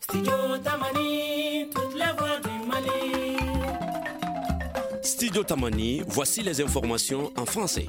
Studio Tamani, toutes les voix du Mali. Studio Tamani, voici les informations en français.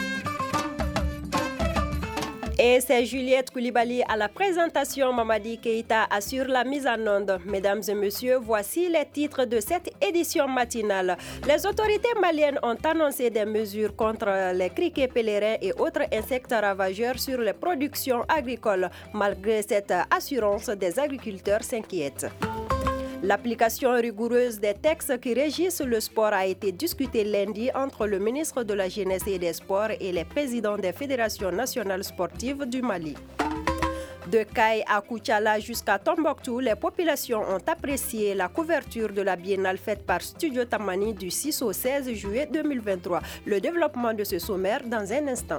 Et c'est Juliette Koulibaly à la présentation. Mamadi Keïta assure la mise en onde. Mesdames et messieurs, voici les titres de cette édition matinale. Les autorités maliennes ont annoncé des mesures contre les criquets pèlerins et autres insectes ravageurs sur les productions agricoles. Malgré cette assurance, des agriculteurs s'inquiètent. L'application rigoureuse des textes qui régissent le sport a été discutée lundi entre le ministre de la Jeunesse et des Sports et les présidents des fédérations nationales sportives du Mali. De Kay à Koutiala jusqu'à Tombouctou, les populations ont apprécié la couverture de la biennale faite par Studio Tamani du 6 au 16 juillet 2023. Le développement de ce sommaire dans un instant.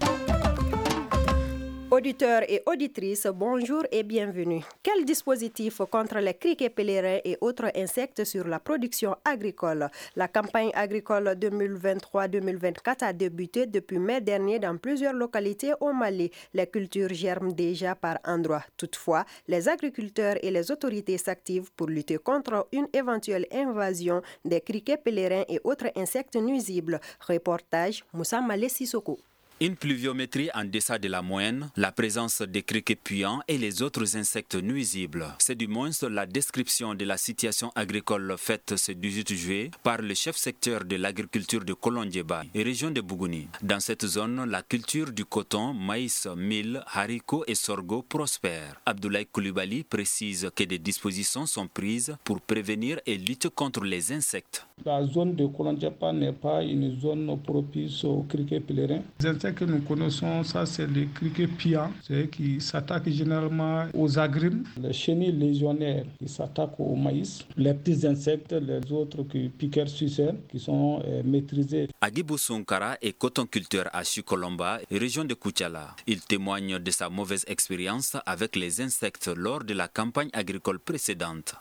Auditeurs et auditrices, bonjour et bienvenue. Quel dispositif contre les criquets pèlerins et autres insectes sur la production agricole? La campagne agricole 2023-2024 a débuté depuis mai dernier dans plusieurs localités au Mali. Les cultures germent déjà par endroits. Toutefois, les agriculteurs et les autorités s'activent pour lutter contre une éventuelle invasion des criquets pèlerins et autres insectes nuisibles. Reportage Moussa Malé Sissoko. Une pluviométrie en deçà de la moyenne, la présence des criquets puants et les autres insectes nuisibles. C'est du moins la description de la situation agricole faite ce 18 juillet par le chef secteur de l'agriculture de Kolondjeba et région de Bougouni. Dans cette zone, la culture du coton, maïs, mil, haricots et sorgho prospère. Abdoulaye Koulibaly précise que des dispositions sont prises pour prévenir et lutter contre les insectes. La zone de Kolondjeba n'est pas une zone propice aux criquets pèlerins. Les insectes que nous connaissons, ça c'est les criquets piants, c'est qui s'attaquent généralement aux agrumes, les chenilles légionnaires qui s'attaquent au maïs, les petits insectes, les autres qui piquèrent suceurs, qui sont maîtrisés. Agibou Sonkara est cotonculteur à Chukolomba, région de Koutiala. Il témoigne de sa mauvaise expérience avec les insectes lors de la campagne agricole précédente.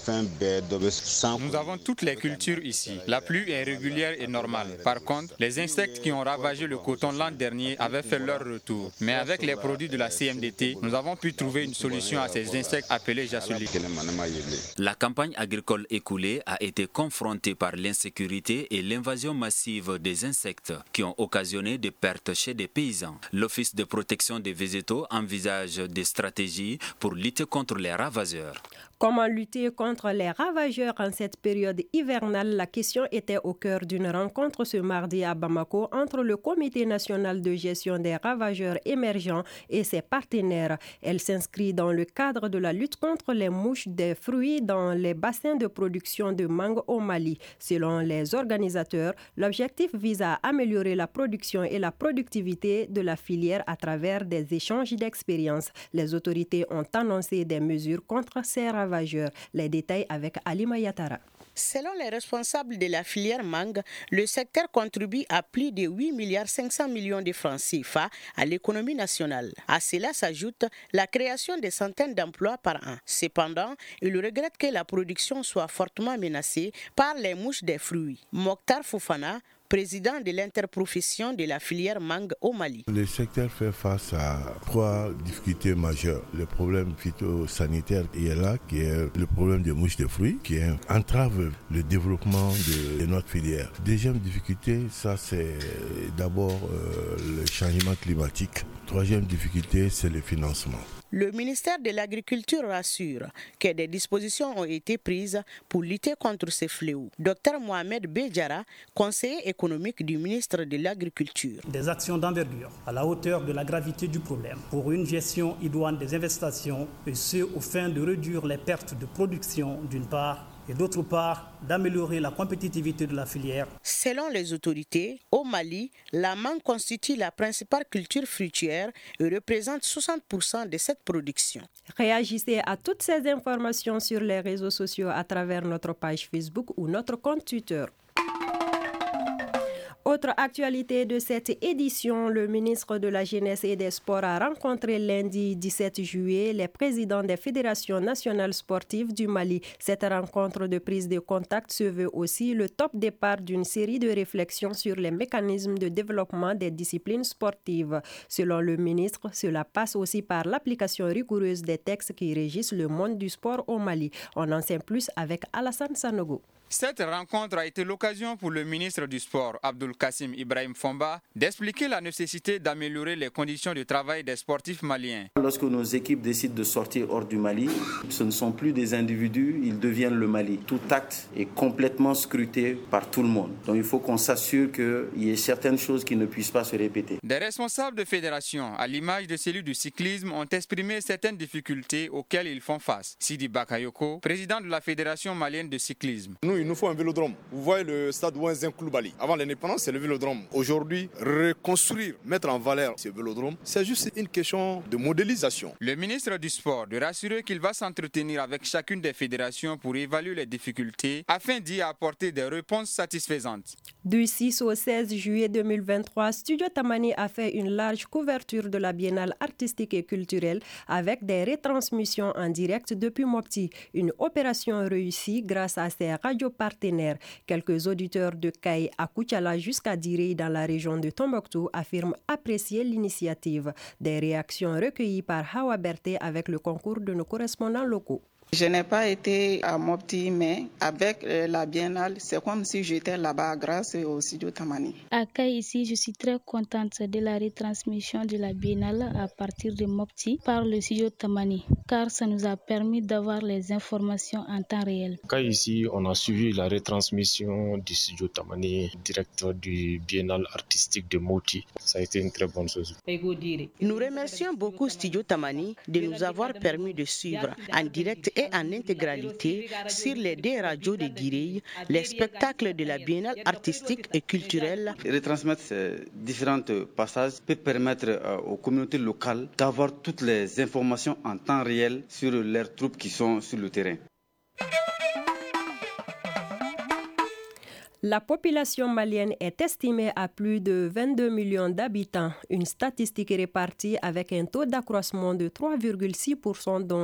Nous avons toutes les cultures ici. La pluie est régulière et normale. Par contre, les insectes qui ont ravagé le coton l'an dernier avaient fait leur retour. Mais avec les produits de la CMDT, nous avons pu trouver une solution à ces insectes appelés jassoulis. La campagne agricole écoulée a été confrontée par l'insécurité et l'invasion massive des insectes qui ont occasionné des pertes chez des paysans. L'Office de protection des végétaux envisage des stratégies pour lutter contre les ravageurs. Comment lutter contre les ravageurs en cette période hivernale? La question était au cœur d'une rencontre ce mardi à Bamako entre le Comité national de gestion des ravageurs émergents et ses partenaires. Elle s'inscrit dans le cadre de la lutte contre les mouches des fruits dans les bassins de production de mangue au Mali. Selon les organisateurs, l'objectif vise à améliorer la production et la productivité de la filière à travers des échanges d'expériences. Les autorités ont annoncé des mesures contre ces ravageurs. Les détails avec Alima Yatara. Selon les responsables de la filière mangue, le secteur contribue à plus de 8,5 milliards de francs CFA à l'économie nationale. À cela s'ajoute la création de centaines d'emplois par an. Cependant, il regrette que la production soit fortement menacée par les mouches des fruits. Mokhtar Fofana, président de l'interprofession de la filière mangue au Mali. Le secteur fait face à trois difficultés majeures. Le problème phytosanitaire qui est là, qui est le problème des mouches de fruits, qui entrave le développement de notre filière. Deuxième difficulté, ça c'est d'abord le changement climatique. Troisième difficulté, c'est le financement. Le ministère de l'Agriculture rassure que des dispositions ont été prises pour lutter contre ces fléaux. Dr Mohamed Bédiara, conseiller économique du ministre de l'Agriculture. Des actions d'envergure à la hauteur de la gravité du problème pour une gestion idoine des investigations et ce, au fin de réduire les pertes de production d'une part et d'autre part d'améliorer la compétitivité de la filière. Selon les autorités, au Mali, la mangue constitue la principale culture fruitière et représente 60% de cette production. Réagissez à toutes ces informations sur les réseaux sociaux à travers notre page Facebook ou notre compte Twitter. Autre actualité de cette édition, le ministre de la Jeunesse et des Sports a rencontré lundi 17 juillet les présidents des fédérations nationales sportives du Mali. Cette rencontre de prise de contact se veut aussi le top départ d'une série de réflexions sur les mécanismes de développement des disciplines sportives. Selon le ministre, cela passe aussi par l'application rigoureuse des textes qui régissent le monde du sport au Mali. On en sait plus avec Alassane Sanogo. Cette rencontre a été l'occasion pour le ministre du Sport, Abdul Kassim Ibrahim Fomba, d'expliquer la nécessité d'améliorer les conditions de travail des sportifs maliens. Lorsque nos équipes décident de sortir hors du Mali, ce ne sont plus des individus, ils deviennent le Mali. Tout acte est complètement scruté par tout le monde. Donc il faut qu'on s'assure qu'il y ait certaines choses qui ne puissent pas se répéter. Des responsables de fédérations, à l'image de celui du cyclisme, ont exprimé certaines difficultés auxquelles ils font face. Sidi Bakayoko, président de la Fédération malienne de cyclisme. Il nous faut un vélodrome. Vous voyez le stade Ouenzen Koulibaly. Avant l'indépendance, c'est le vélodrome. Aujourd'hui, reconstruire, mettre en valeur ce vélodrome, c'est juste une question de modélisation. Le ministre du Sport de rassurer qu'il va s'entretenir avec chacune des fédérations pour évaluer les difficultés afin d'y apporter des réponses satisfaisantes. Du 6 au 16 juillet 2023, Studio Tamani a fait une large couverture de la Biennale artistique et culturelle avec des retransmissions en direct depuis Mopti. Une opération réussie grâce à ses radios partenaires. Quelques auditeurs de Kaye à Koutiala jusqu'à Direy dans la région de Tombouctou affirment apprécier l'initiative. Des réactions recueillies par Hawa Berté avec le concours de nos correspondants locaux. Je n'ai pas été à Mopti, mais avec la Biennale, c'est comme si j'étais là-bas grâce au studio Tamani. À Kaye ici, je suis très contente de la retransmission de la Biennale à partir de Mopti par le studio Tamani, car ça nous a permis d'avoir les informations en temps réel. Kaye ici, on a suivi la retransmission du studio Tamani, directeur du Biennale artistique de Mopti. Ça a été une très bonne chose. Nous remercions beaucoup Studio Tamani de nous avoir permis de suivre en direct et en intégralité sur les 2 radios de Direy les spectacles de la Biennale artistique et culturelle. Retransmettre ces différents passages peut permettre aux communautés locales d'avoir toutes les informations en temps réel sur leurs troupes qui sont sur le terrain. La population malienne est estimée à plus de 22 millions d'habitants, une statistique répartie avec un taux d'accroissement de 3,6%, dont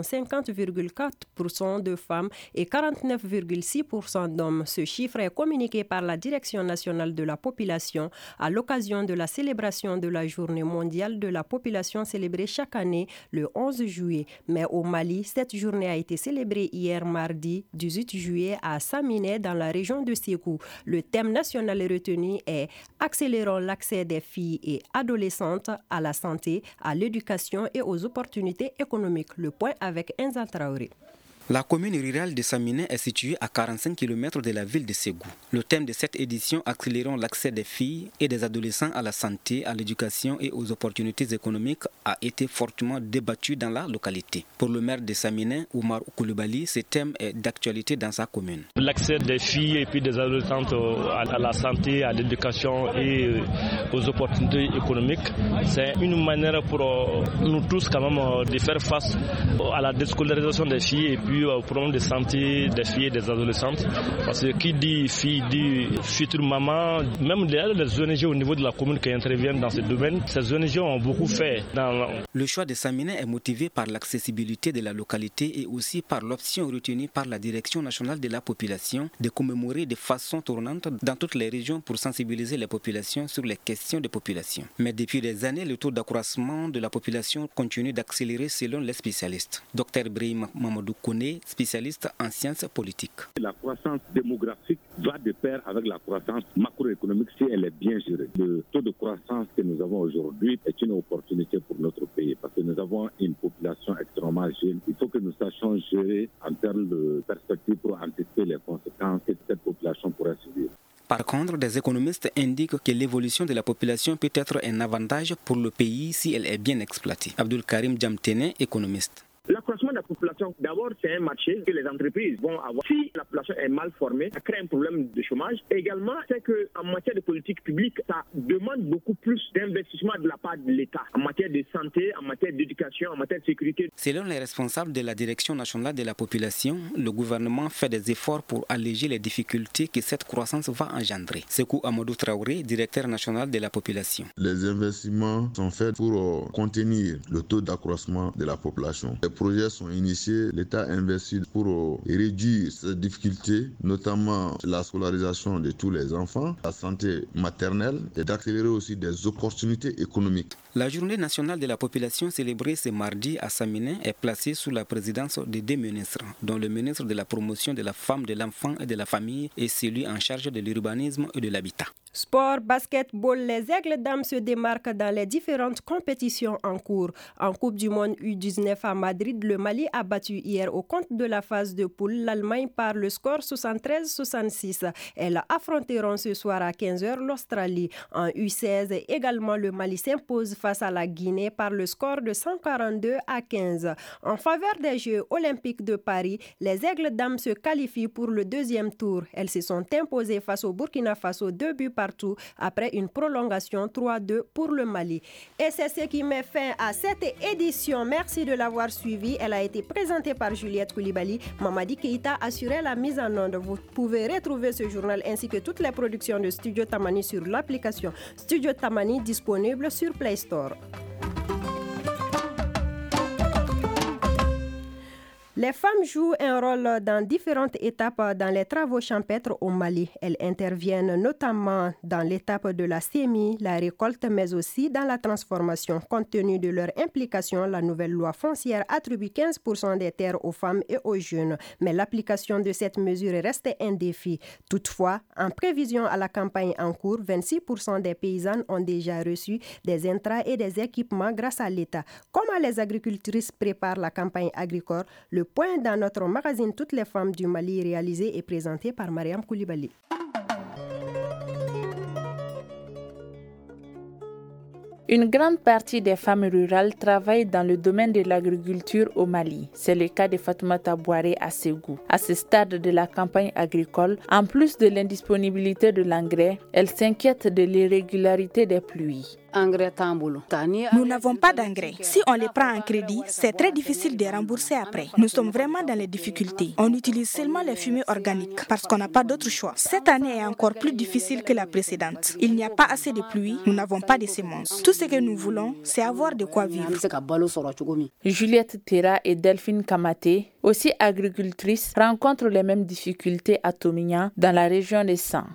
50,4% de femmes et 49,6% d'hommes. Ce chiffre est communiqué par la Direction nationale de la population à l'occasion de la célébration de la Journée mondiale de la population célébrée chaque année le 11 juillet. Mais au Mali, cette journée a été célébrée hier mardi 18 juillet à Saminé dans la région de Ségou. Le thème national retenu est « Accélérons l'accès des filles et adolescentes à la santé, à l'éducation et aux opportunités économiques ». Le point avec Enza Traoré. La commune rurale de Saminé est située à 45 km de la ville de Ségou. Le thème de cette édition, accélérons l'accès des filles et des adolescents à la santé, à l'éducation et aux opportunités économiques, a été fortement débattu dans la localité. Pour le maire de Saminé, Oumar Koulibaly, ce thème est d'actualité dans sa commune. L'accès des filles et puis des adolescentes à la santé, à l'éducation et aux opportunités économiques, c'est une manière pour nous tous quand même de faire face à la déscolarisation des filles et puis au problème de santé des filles et des adolescentes. Parce que qui dit fille dit future maman, même les ONG au niveau de la commune qui interviennent dans ce domaine, ces ONG ont beaucoup fait. Le choix de Saminé est motivé par l'accessibilité de la localité et aussi par l'option retenue par la Direction nationale de la population de commémorer de façon tournante dans toutes les régions pour sensibiliser les populations sur les questions de population. Mais depuis des années, le taux d'accroissement de la population continue d'accélérer selon les spécialistes. Dr Brahim Mamadou Kone, spécialiste en sciences politiques. La croissance démographique va de pair avec la croissance macroéconomique si elle est bien gérée. Le taux de croissance que nous avons aujourd'hui est une opportunité pour notre pays parce que nous avons une population extrêmement jeune. Il faut que nous sachions gérer en termes de perspective pour anticiper les conséquences que cette population pourrait subir. Par contre, des économistes indiquent que l'évolution de la population peut être un avantage pour le pays si elle est bien exploitée. Abdul Karim Djamtene, économiste. La L'accroissement de la population, d'abord, c'est un marché que les entreprises vont avoir. Si la population est mal formée, ça crée un problème de chômage. Également, c'est qu'en matière de politique publique, ça demande beaucoup plus d'investissement de la part de l'État en matière de santé, en matière d'éducation, en matière de sécurité. Selon les responsables de la Direction nationale de la population, le gouvernement fait des efforts pour alléger les difficultés que cette croissance va engendrer. Sekou Amadou Traoré, directeur national de la population. Les investissements sont faits pour contenir le taux d'accroissement de la population. Les projets sont initiés, l'État investit pour réduire ces difficultés, notamment la scolarisation de tous les enfants, la santé maternelle et d'accélérer aussi des opportunités économiques. La journée nationale de la population célébrée ce mardi à Saminé est placée sous la présidence de 2 ministres, dont le ministre de la promotion de la femme, de l'enfant et de la famille et celui en charge de l'urbanisme et de l'habitat. Sport, basketball, les Aigles dames se démarquent dans les différentes compétitions en cours. En Coupe du Monde U19 à Madrid, le Mali a battu hier au compte de la phase de poule l'Allemagne par le score 73-66. Elles affronteront ce soir à 15h l'Australie. En U16 également, le Mali s'impose face à la Guinée par le score de 142-15. En faveur des Jeux olympiques de Paris, les Aigles dames se qualifient pour le deuxième tour. Elles se sont imposées face au Burkina Faso 2 buts partout après une prolongation 3-2 pour le Mali. Et c'est ce qui met fin à cette édition. Merci de l'avoir suivi. Elle a été présentée par Juliette Koulibaly. Mamadi Keïta assurait la mise en onde. Vous pouvez retrouver ce journal ainsi que toutes les productions de Studio Tamani sur l'application Studio Tamani disponible sur Play Store. Les femmes jouent un rôle dans différentes étapes dans les travaux champêtres au Mali. Elles interviennent notamment dans l'étape de la sémie, la récolte, mais aussi dans la transformation. Compte tenu de leur implication, la nouvelle loi foncière attribue 15% des terres aux femmes et aux jeunes. Mais l'application de cette mesure reste un défi. Toutefois, en prévision à la campagne en cours, 26% des paysannes ont déjà reçu des intrants et des équipements grâce à l'État. Comment les agricultrices préparent la campagne agricole? Le point dans notre magazine Toutes les femmes du Mali, réalisé et présenté par Mariam Koulibaly. Une grande partie des femmes rurales travaillent dans le domaine de l'agriculture au Mali. C'est le cas de Fatoumata Bouaré à Ségou. À ce stade de la campagne agricole, en plus de l'indisponibilité de l'engrais, elle s'inquiète de l'irrégularité des pluies. Nous n'avons pas d'engrais. Si on les prend en crédit, c'est très difficile de rembourser après. Nous sommes vraiment dans les difficultés. On utilise seulement les fumées organiques parce qu'on n'a pas d'autre choix. Cette année est encore plus difficile que la précédente. Il n'y a pas assez de pluie, nous n'avons pas de semences. Tout ce que nous voulons, c'est avoir de quoi vivre. Juliette Terra et Delphine Kamaté, aussi agricultrices, rencontrent les mêmes difficultés à Tomignan, dans la région des Sangs.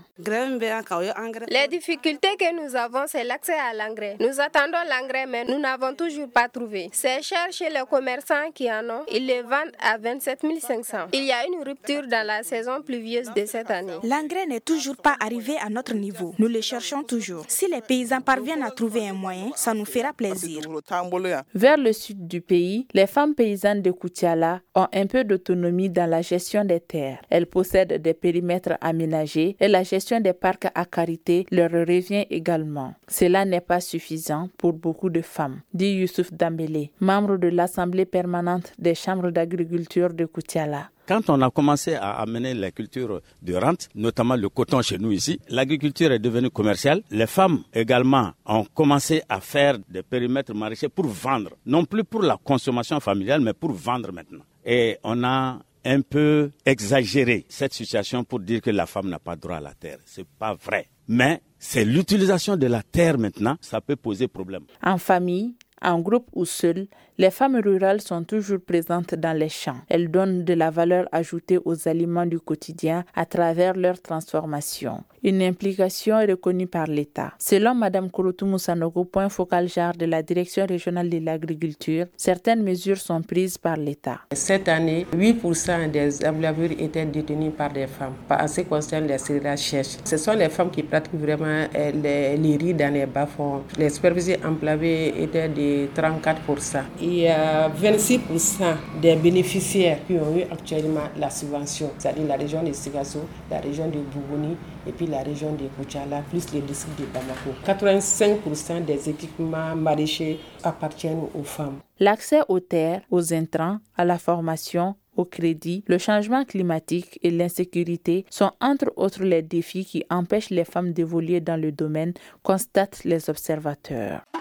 Les difficultés que nous avons, c'est l'accès à l'engrais. Nous attendons l'engrais, mais nous n'avons toujours pas trouvé. C'est cher chez les commerçants qui en ont. Ils les vendent à 27 500. Il y a une rupture dans la saison pluvieuse de cette année. L'engrais n'est toujours pas arrivé à notre niveau. Nous le cherchons toujours. Si les paysans parviennent à trouver un moyen, ça nous fera plaisir. Vers le sud du pays, les femmes paysannes de Koutiala ont un peu d'autonomie dans la gestion des terres. Elles possèdent des périmètres aménagés et la gestion des parcs à carité leur revient également. Cela n'est pas suffisant pour beaucoup de femmes, dit Youssouf Dambélé, membre de l'Assemblée permanente des chambres d'agriculture de Koutiala. Quand on a commencé à amener la culture de rente, notamment le coton chez nous ici, l'agriculture est devenue commerciale. Les femmes également ont commencé à faire des périmètres maraîchers pour vendre, non plus pour la consommation familiale, mais pour vendre maintenant. Et on a un peu exagéré cette situation pour dire que la femme n'a pas droit à la terre. C'est pas vrai. Mais c'est l'utilisation de la terre maintenant, ça peut poser problème. En famille, en groupe ou seul, les femmes rurales sont toujours présentes dans les champs. Elles donnent de la valeur ajoutée aux aliments du quotidien à travers leur transformation. Une implication reconnue par l'État. Selon Mme Kouroutou Moussanogo, point focal genre de la Direction régionale de l'agriculture, certaines mesures sont prises par l'État. Cette année, 8% des éleveurs étaient détenus par des femmes. En ce qui concerne les céréales sèches, ce sont les femmes qui pratiquent vraiment les riz dans les bas-fonds. Les supervisés emplavés étaient des de 34%. Il y a 26% des bénéficiaires qui ont eu actuellement la subvention, c'est-à-dire la région de Sigasso, la région de Bougouni et puis la région de Koutiala, plus le district de Bamako. 85% des équipements maraîchers appartiennent aux femmes. L'accès aux terres, aux intrants, à la formation, au crédit, le changement climatique et l'insécurité sont entre autres les défis qui empêchent les femmes d'évoluer dans le domaine, constatent les observateurs.